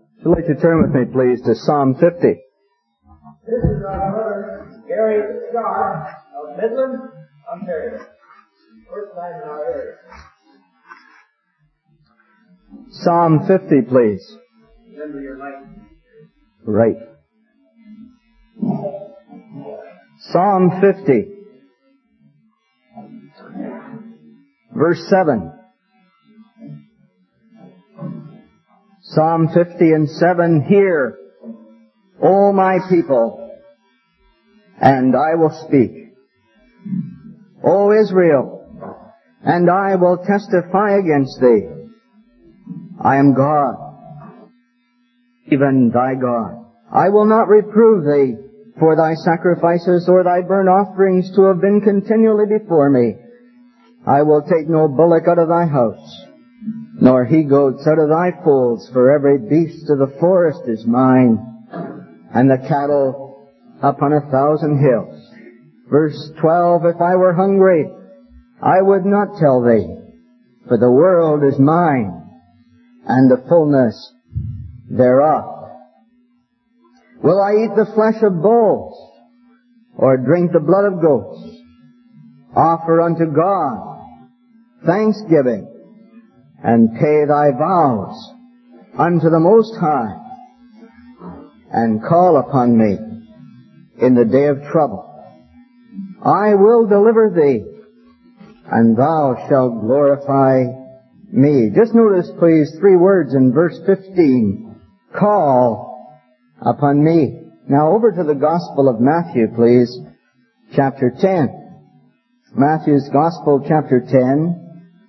Would you like to turn with me, please, to Psalm 50? This is our brother Gary Scott of Midland, Ontario. First time in our area. Psalm 50, please. Remember your life. Right. Psalm 50. Verse 7. Psalm 50 and 7, Hear, O my people, and I will speak. O Israel, and I will testify against thee. I am God, even thy God. I will not reprove thee for thy sacrifices or thy burnt offerings to have been continually before me. I will take no bullock out of thy house, nor he-goats out of thy folds, for every beast of the forest is mine, and the cattle upon 1,000 hills. Verse 12, If I were hungry, I would not tell thee, for the world is mine, and the fullness thereof. Will I eat the flesh of bulls, or drink the blood of goats? Offer unto God thanksgiving, and pay thy vows unto the Most High, and call upon me in the day of trouble. I will deliver thee, and thou shalt glorify me. Just notice, please, 3 words in verse 15. Call upon me. Now over to the Gospel of Matthew, please, chapter 10. Matthew's Gospel, chapter 10.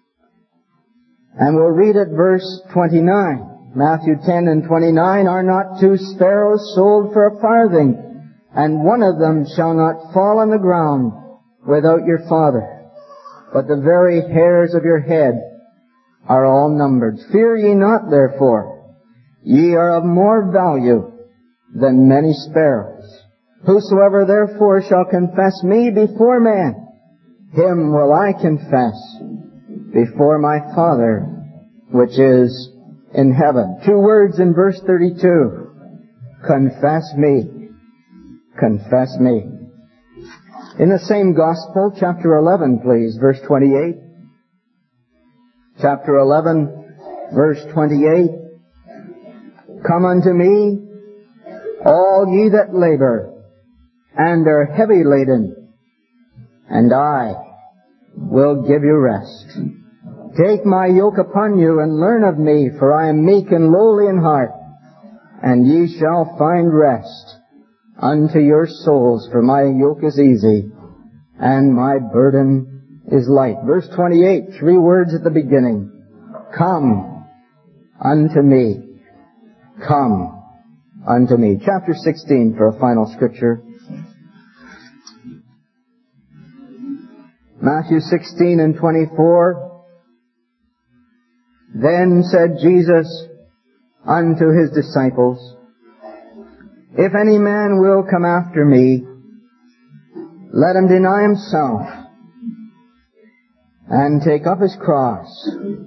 And we'll read at verse 29. Matthew 10 and 29, Are not 2 sparrows sold for a farthing, and one of them shall not fall on the ground without your Father? But the very hairs of your head are all numbered. Fear ye not, therefore. Ye are of more value than many sparrows. Whosoever therefore shall confess me before men, him will I confess before my Father which is in heaven. 2 words in verse 32. Confess me. Confess me. In the same Gospel, chapter 11, please, verse 28. Chapter 11, verse 28. Come unto me, all ye that labor and are heavy laden, and I will give you rest. Take my yoke upon you and learn of me, for I am meek and lowly in heart, and ye shall find rest unto your souls, for my yoke is easy and my burden is light. Verse 28, 3 words at the beginning. Come unto me. Come unto me. Chapter 16 for a final scripture. Matthew 16 and 24. Then said Jesus unto his disciples, If any man will come after me, let him deny himself, and take up his cross,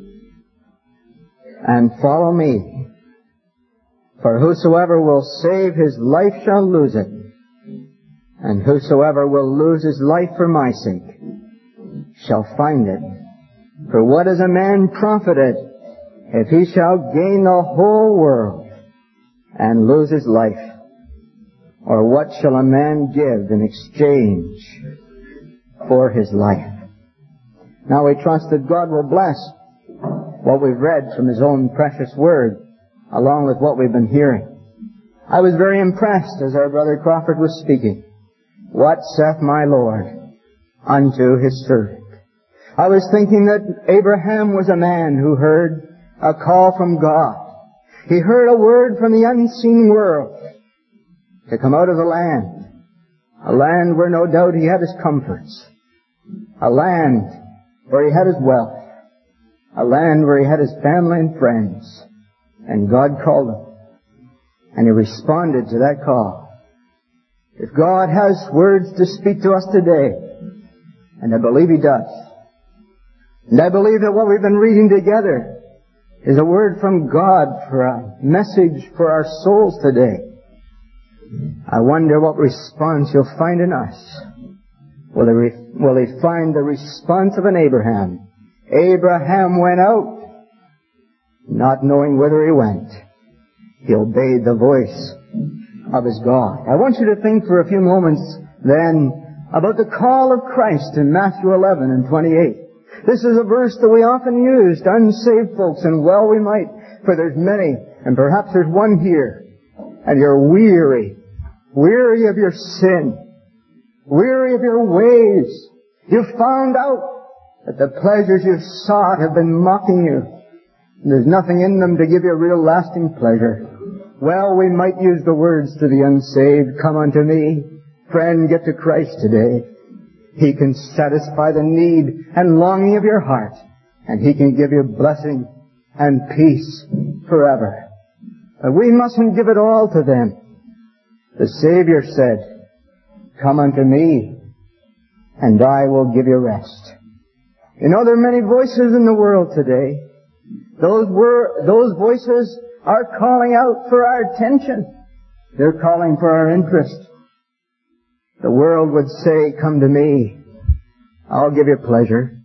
and follow me. For whosoever will save his life shall lose it, and whosoever will lose his life for my sake shall find it. For what is a man profited if he shall gain the whole world and lose his life? Or what shall a man give in exchange for his life? Now we trust that God will bless what we've read from His own precious Word, along with what we've been hearing. I was very impressed as our brother Crawford was speaking. What saith my Lord unto His servant? I was thinking that Abraham was a man who heard a call from God. He heard a word from the unseen world to come out of the land. A land where no doubt he had his comforts. A land where he had his wealth. A land where he had his family and friends. And God called him. And he responded to that call. If God has words to speak to us today, and I believe He does, and I believe that what we've been reading together is a word from God for a message for our souls today. I wonder what response you'll find in us. Will he find the response of an Abraham? Abraham went out, not knowing whither he went. He obeyed the voice of his God. I want you to think for a few moments then about the call of Christ in Matthew 11 and 28. This is a verse that we often use to unsaved folks, and well we might, for there's many, and perhaps there's one here, and you're weary of your sin, weary of your ways. You've found out that the pleasures you've sought have been mocking you, and there's nothing in them to give you real lasting pleasure. Well, we might use the words to the unsaved, come unto me. Friend, get to Christ today. He can satisfy the need and longing of your heart, and He can give you blessing and peace forever. But we mustn't give it all to them. The Savior said, come unto me, and I will give you rest. You know, there are many voices in the world today. Those voices are calling out for our attention. They're calling for our interest. The world would say, come to me. I'll give you pleasure.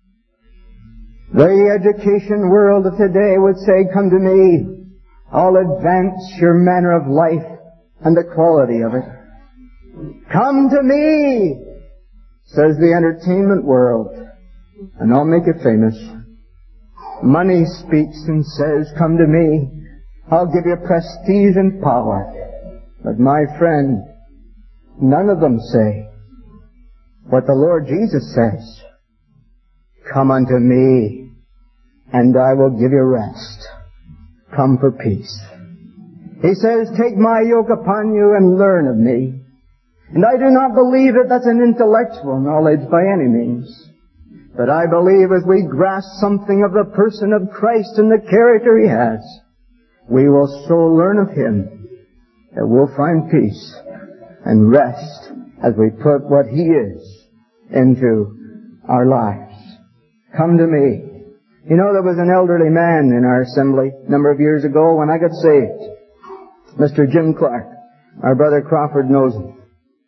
The education world of today would say, come to me. I'll advance your manner of life and the quality of it. Come to me, says the entertainment world, and I'll make you famous. Money speaks and says, come to me. I'll give you prestige and power. But my friend, none of them say what the Lord Jesus says. Come unto me, and I will give you rest. Come for peace. He says, take my yoke upon you and learn of me. And I do not believe that that's an intellectual knowledge by any means. But I believe as we grasp something of the person of Christ and the character He has, we will so learn of Him that we'll find peace and rest as we put what He is into our lives. Come to me. You know, there was an elderly man in our assembly a number of years ago when I got saved. Mr. Jim Clark. Our brother Crawford knows him.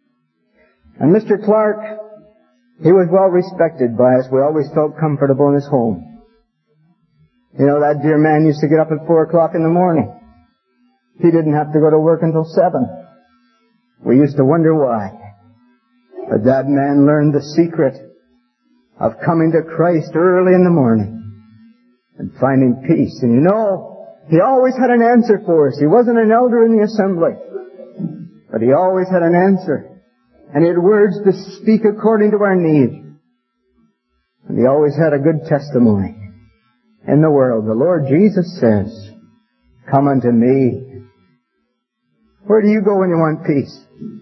And Mr. Clark, he was well respected by us. We always felt comfortable in his home. You know, that dear man used to get up at 4 o'clock in the morning. He didn't have to go to work until 7. We used to wonder why. But that man learned the secret of coming to Christ early in the morning and finding peace. And you know, he always had an answer for us. He wasn't an elder in the assembly, but he always had an answer. And he had words to speak according to our need. And he always had a good testimony in the world. The Lord Jesus says, come unto me. Where do you go when you want peace?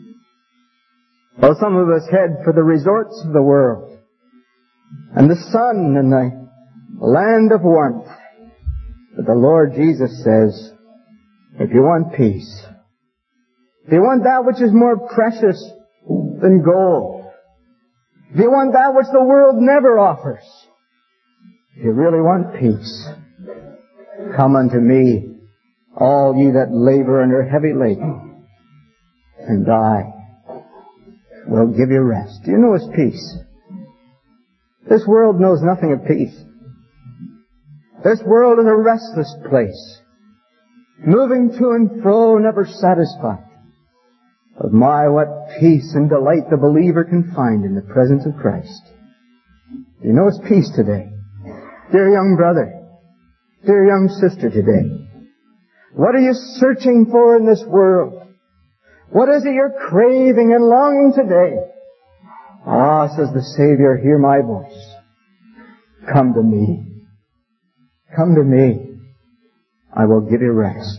Well, some of us head for the resorts of the world, and the sun and the land of warmth. But the Lord Jesus says, if you want peace, if you want that which is more precious than gold, if you want that which the world never offers, if you really want peace, come unto me, all ye that labor and are heavy laden, and I will give you rest. Do you know His peace? This world knows nothing of peace. This world is a restless place, moving to and fro, never satisfied. But my, what peace and delight the believer can find in the presence of Christ. You know His peace today. Dear young brother, dear young sister today, what are you searching for in this world? What is it you're craving and longing today? Ah, says the Savior, hear my voice. Come to me. Come to me. I will give you rest.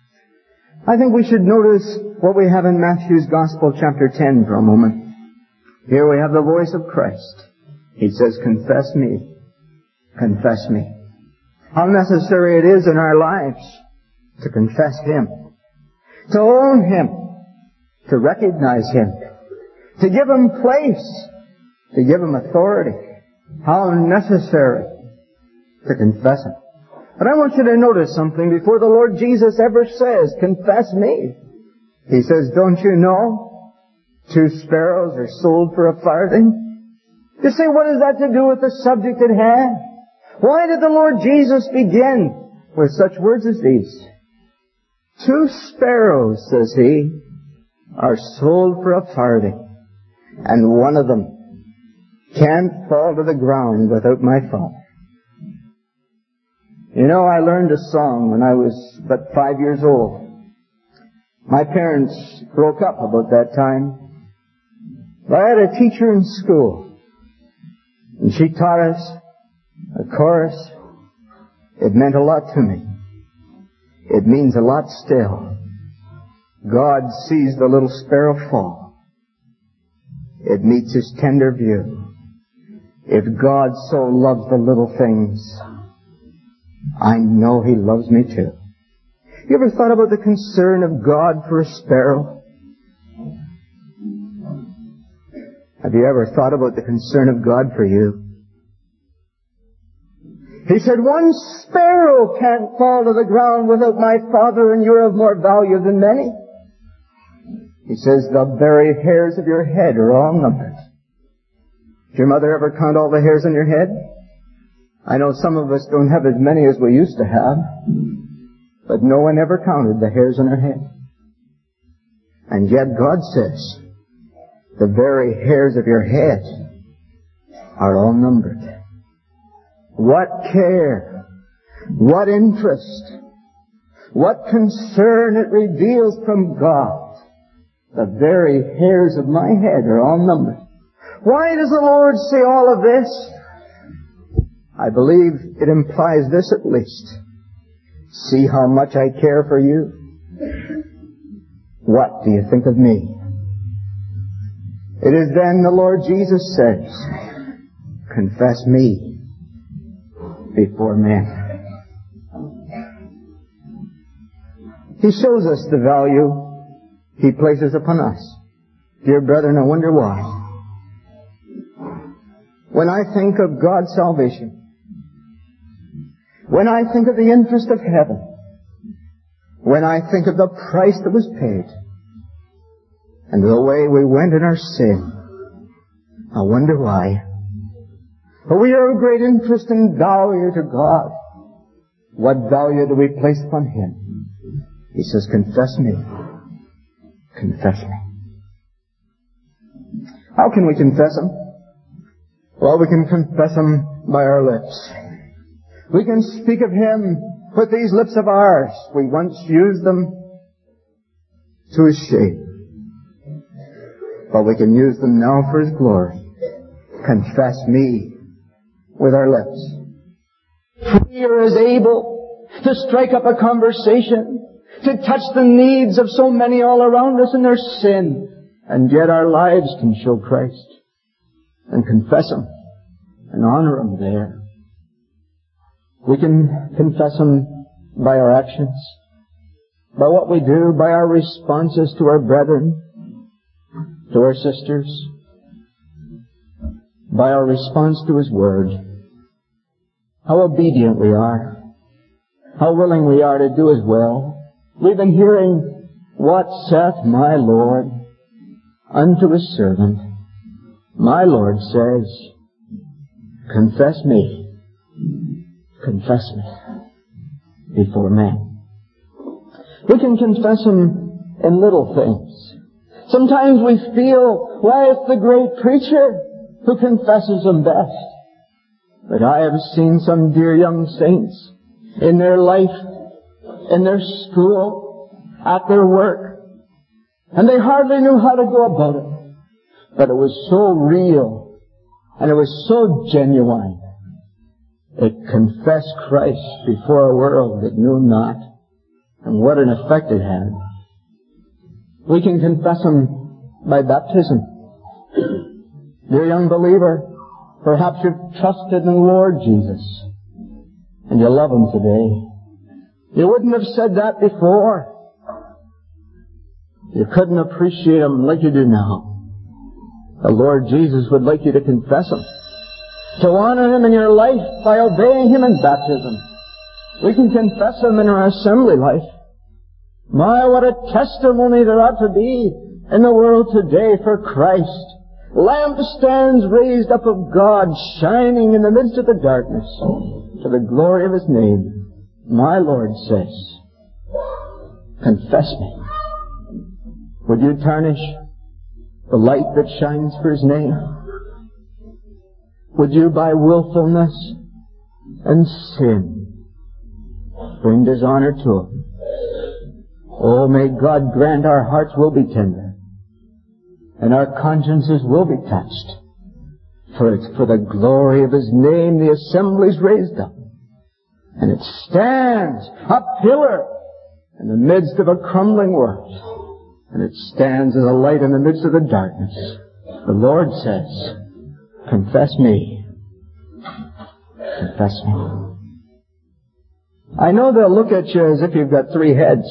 I think we should notice what we have in Matthew's Gospel, chapter 10, for a moment. Here we have the voice of Christ. He says, confess me. Confess me. How necessary it is in our lives to confess Him, to own Him, to recognize Him, to give Him place, to give Him authority. How necessary to confess Him. But I want you to notice something before the Lord Jesus ever says, confess me. He says, don't you know 2 sparrows are sold for a farthing? You say, what has that to do with the subject at hand? Why did the Lord Jesus begin with such words as these? 2 sparrows, says He, are sold for a farthing, and one of them can't fall to the ground without my Father. You know, I learned a song when I was but 5 years old. My parents broke up about that time. I had a teacher in school, and she taught us a chorus. It meant a lot to me. It means a lot still. God sees the little sparrow fall. It meets His tender view. If God so loves the little things, I know He loves me too. You ever thought about the concern of God for a sparrow? Have you ever thought about the concern of God for you? He said, 1 sparrow can't fall to the ground without my Father, and you're of more value than many. He says, the very hairs of your head are all numbered. Did your mother ever count all the hairs on your head? I know some of us don't have as many as we used to have, but no one ever counted the hairs on her head. And yet God says, the very hairs of your head are all numbered. What care, what interest, what concern it reveals from God. The very hairs of my head are all numbered. Why does the Lord say all of this? I believe it implies this at least. See how much I care for you. What do you think of me? It is then the Lord Jesus says, confess me before men. He shows us the value He places upon us. Dear brethren, I wonder why. When I think of God's salvation, when I think of the interest of heaven, when I think of the price that was paid, and the way we went in our sin, I wonder why. But we are of great interest and value to God. What value do we place upon Him? He says, confess me. Confess me. How can we confess Him? Well, we can confess Him by our lips. We can speak of Him with these lips of ours. We once used them to His shame, but we can use them now for His glory. Confess me with our lips. We are as able to strike up a conversation, to touch the needs of so many all around us in their sin, and yet our lives can show Christ and confess Him and honor Him there. We can confess Him by our actions, by what we do, by our responses to our brethren, to our sisters, by our response to His Word. How obedient we are, how willing we are to do His will. We've been hearing, what saith my Lord unto His servant? My Lord says, confess me. Confess me before men. We can confess Him in little things. Sometimes we feel, why, it's the great preacher who confesses Him best. But I have seen some dear young saints in their life, in their school, at their work, and they hardly knew how to go about it. But it was so real, and it was so genuine. It confessed Christ before a world that knew Him not. And what an effect it had. We can confess Him by baptism. Dear young believer, perhaps you've trusted in the Lord Jesus, and you love Him today. You wouldn't have said that before. You couldn't appreciate Him like you do now. The Lord Jesus would like you to confess Him, to honor Him in your life by obeying Him in baptism. We can confess Him in our assembly life. My, what a testimony there ought to be in the world today for Christ. Lampstands raised up of God, shining in the midst of the darkness, to the glory of His name. My Lord says, confess me. Would you tarnish the light that shines for His name? Would you by willfulness and sin bring dishonor to Him? Oh, may God grant our hearts will be tender and our consciences will be touched. For it's for the glory of His name the assembly's raised up. And it stands a pillar in the midst of a crumbling world. And it stands as a light in the midst of the darkness. The Lord says, confess me. Confess me. I know they'll look at you as if you've got 3 heads.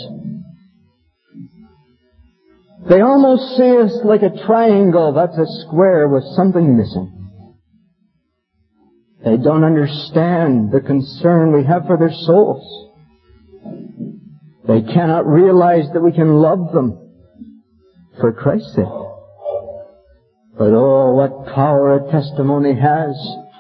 They almost see us like a triangle that's a square with something missing. They don't understand the concern we have for their souls. They cannot realize that we can love them for Christ's sake. But oh, what power a testimony has.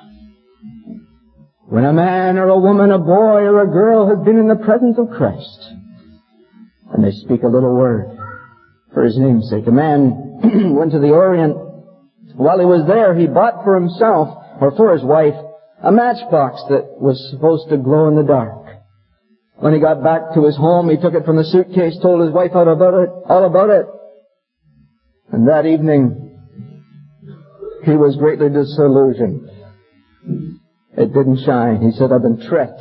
When a man or a woman, a boy or a girl has been in the presence of Christ, and they speak a little word for His name's sake. A man went to the Orient. While he was there, he bought for himself, or for his wife, a matchbox that was supposed to glow in the dark. When he got back to his home, he took it from the suitcase, told his wife all about it. And that evening, he was greatly disillusioned. It didn't shine. He said, I've been tricked.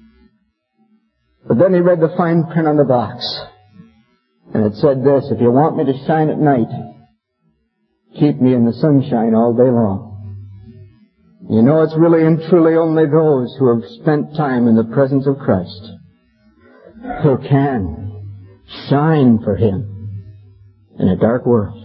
But then he read the fine print on the box. And it said this, if you want me to shine at night, keep me in the sunshine all day long. You know, it's really and truly only those who have spent time in the presence of Christ who can shine for Him in a dark world.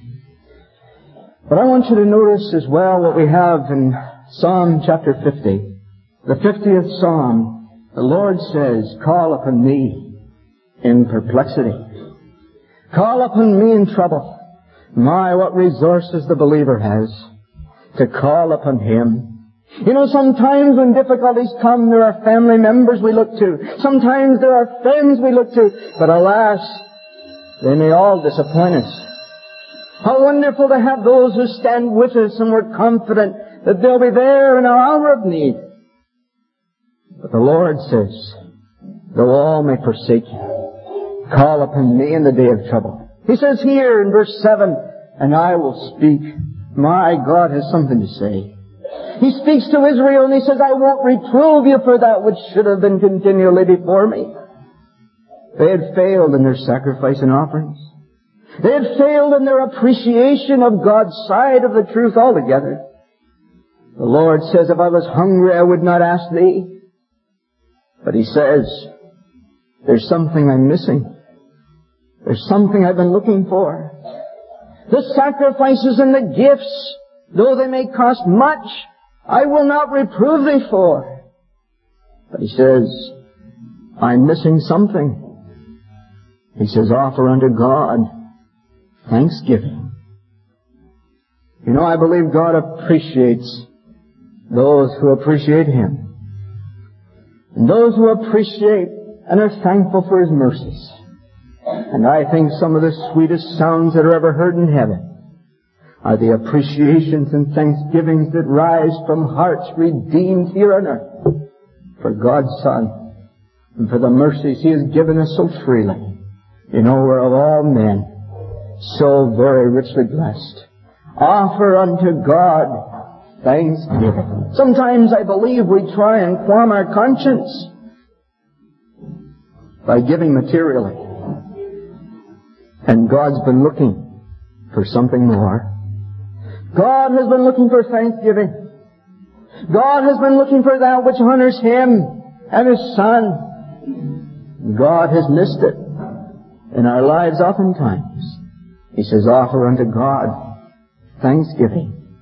But I want you to notice as well what we have in Psalm chapter 50. The 50th Psalm, the Lord says, call upon me in perplexity. Call upon me in trouble. My, what resources the believer has to call upon Him. You know, sometimes when difficulties come, there are family members we look to. Sometimes there are friends we look to. But alas, they may all disappoint us. How wonderful to have those who stand with us and we're confident that they'll be there in our hour of need. But the Lord says, though all may forsake you, call upon me in the day of trouble. He says here in verse 7, and I will speak. My God has something to say. He speaks to Israel and He says, I won't reprove you for that which should have been continually before me. They had failed in their sacrifice and offerings. They had failed in their appreciation of God's side of the truth altogether. The Lord says, if I was hungry, I would not ask thee. But He says, there's something I'm missing. There's something I've been looking for. The sacrifices and the gifts, though they may cost much, I will not reprove thee for. But He says, I'm missing something. He says, offer unto God thanksgiving. You know, I believe God appreciates those who appreciate Him. And those who appreciate and are thankful for His mercies. And I think some of the sweetest sounds that are ever heard in heaven are the appreciations and thanksgivings that rise from hearts redeemed here on earth for God's Son and for the mercies He has given us so freely. You know, we're of all men so very richly blessed. Offer unto God thanksgiving. Sometimes I believe we try and qualm our conscience by giving materially. And God's been looking for something more. God has been looking for thanksgiving. God has been looking for that which honors Him and His Son. God has missed it in our lives oftentimes. He says, offer unto God thanksgiving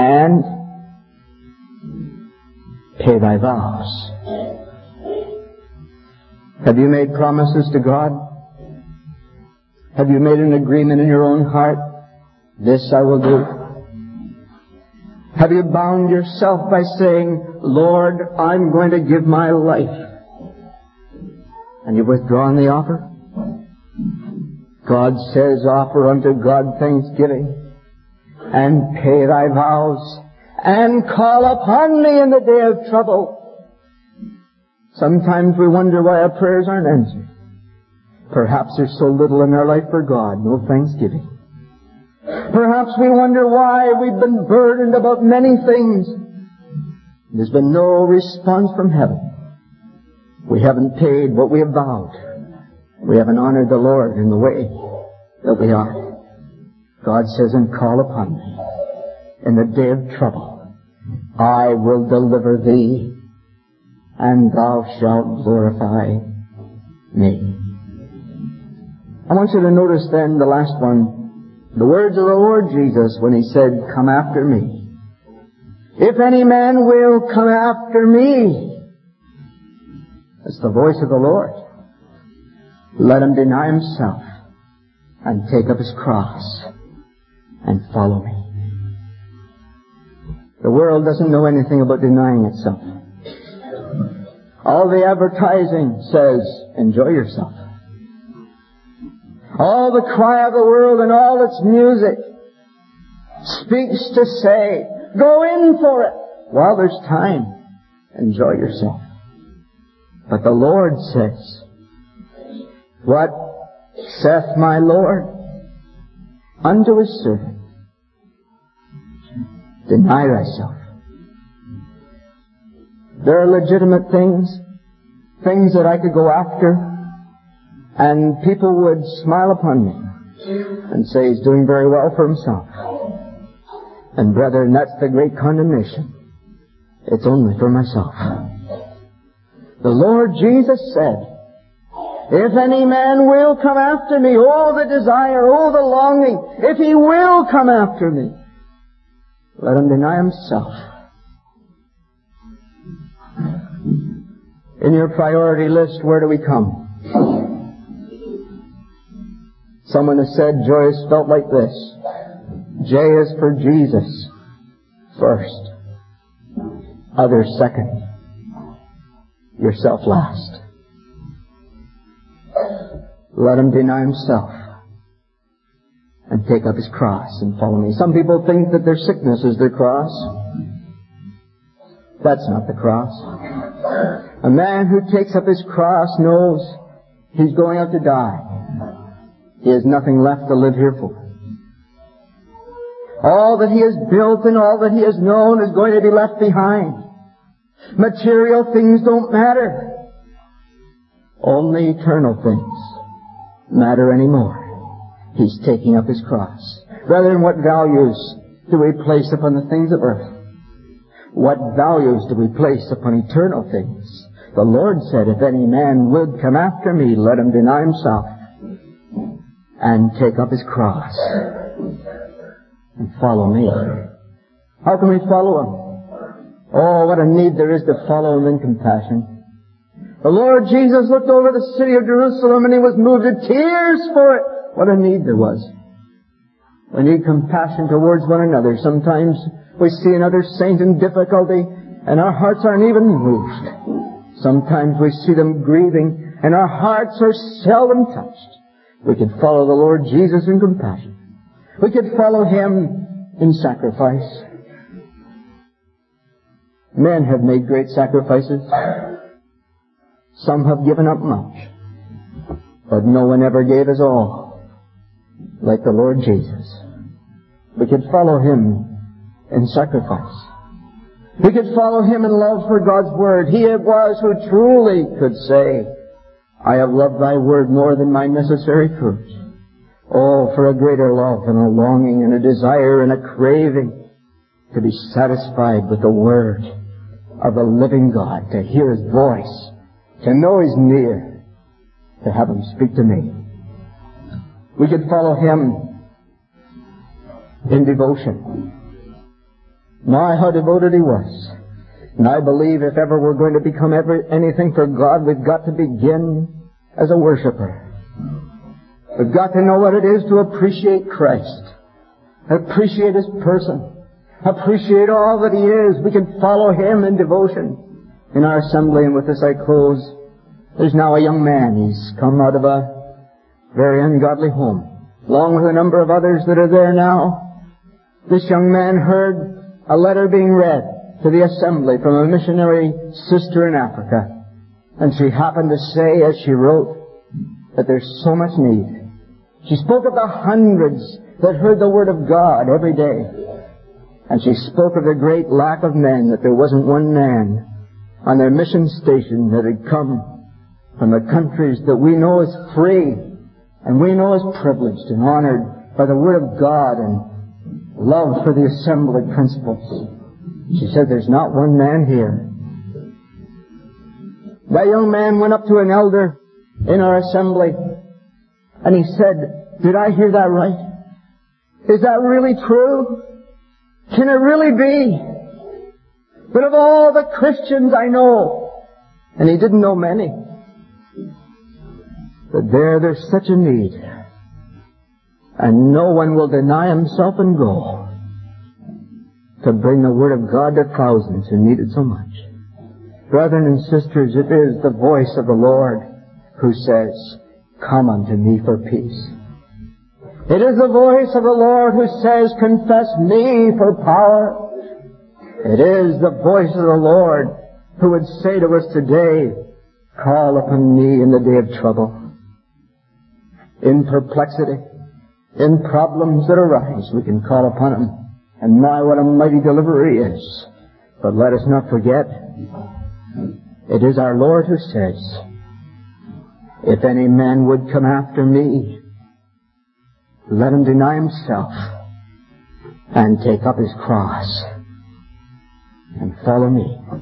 and pay thy vows. Have you made promises to God? Have you made an agreement in your own heart? This I will do. Have you bound yourself by saying, Lord, I'm going to give my life? And you've withdrawn the offer? God says, offer unto God thanksgiving, and pay thy vows, and call upon me in the day of trouble. Sometimes we wonder why our prayers aren't answered. Perhaps there's so little in our life for God, no thanksgiving. Perhaps we wonder why we've been burdened about many things. There's been no response from heaven. We haven't paid what we have vowed. We haven't honored the Lord in the way that we ought. God says, and call upon me in the day of trouble. I will deliver thee, and thou shalt glorify me. I want you to notice then the last one, the words of the Lord Jesus when He said, come after me. If any man will come after me. That's the voice of the Lord. Let him deny himself and take up his cross and follow me. The world doesn't know anything about denying itself. All the advertising says, enjoy yourself. All the cry of the world and all its music speaks to say, go in for it while there's time. Enjoy yourself. But the Lord says, what saith my Lord unto his servant? Deny thyself. There are legitimate things that I could go after, and people would smile upon me and say he's doing very well for himself. And brethren, that's the great condemnation. It's only for myself. The Lord Jesus said, if any man will come after me, oh the desire, oh the longing, if he will come after me, let him deny himself. In your priority list, where do we come? Someone has said joy is spelt like this. J is for Jesus first, others second, yourself last. Let him deny himself and take up his cross and follow me. Some people think that their sickness is their cross. That's not the cross. A man who takes up his cross knows he's going out to die. He has nothing left to live here for. All that he has built and all that he has known is going to be left behind. Material things don't matter. Only eternal things matter anymore. He's taking up his cross. Brethren, what values do we place upon the things of earth? What values do we place upon eternal things? The Lord said, if any man would come after me, let him deny himself and take up his cross and follow me. How can we follow him? Oh, what a need there is to follow him in compassion. The Lord Jesus looked over the city of Jerusalem and he was moved to tears for it. What a need there was. We need compassion towards one another. Sometimes we see another saint in difficulty and our hearts aren't even moved. Sometimes we see them grieving and our hearts are seldom touched. We could follow the Lord Jesus in compassion. We could follow him in sacrifice. Men have made great sacrifices. Some have given up much. But no one ever gave his all like the Lord Jesus. We could follow him in sacrifice. We could follow him in love for God's Word. He it was who truly could say, I have loved thy Word more than my necessary food. Oh, for a greater love and a longing and a desire and a craving to be satisfied with the Word of the living God, to hear his voice, to know he's near, to have him speak to me. We could follow him in devotion. My, how devoted he was. And I believe if ever we're going to become anything for God, we've got to begin as a worshiper. We've got to know what it is to appreciate Christ, appreciate His person, appreciate all that He is. We can follow Him in devotion in our assembly. And with this I close. There's now a young man. He's come out of a very ungodly home, along with a number of others that are there now. This young man heard a letter being read to the assembly from a missionary sister in Africa. And she happened to say, as she wrote, that there's so much need. She spoke of the hundreds that heard the Word of God every day. And she spoke of the great lack of men, that there wasn't one man on their mission station that had come from the countries that we know is free and we know is privileged and honored by the Word of God and love for the assembly principles. She said, there's not one man here. That young man went up to an elder in our assembly and he said, did I hear that right? Is that really true? Can it really be? But of all the Christians I know, and he didn't know many, but there's such a need, and no one will deny himself and go to bring the Word of God to thousands who need it so much. Brethren and sisters, it is the voice of the Lord who says, come unto me for peace. It is the voice of the Lord who says, confess me for power. It is the voice of the Lord who would say to us today, call upon me in the day of trouble. In perplexity, in problems that arise, we can call upon Him. And my, what a mighty deliverer He is. But let us not forget, it is our Lord who says, if any man would come after me, let him deny himself and take up his cross and follow me.